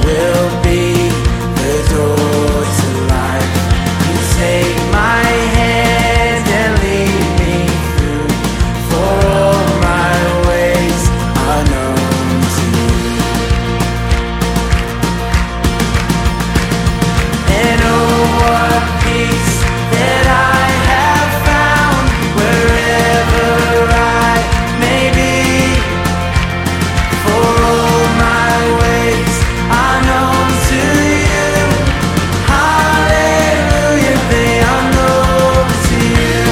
will be the door to life. You take my hand and lead me through, for all my ways are known to you. And oh, what peace that I have found wherever I may be, for all my ways are known to you. Hallelujah, they are known to you.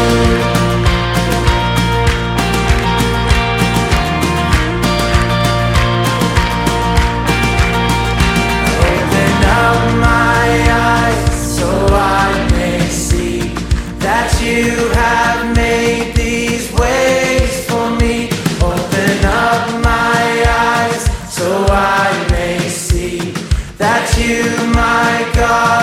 Open up my eyes so I may see that you have made these ways for me. Open up my eyes so I may see that you, my God,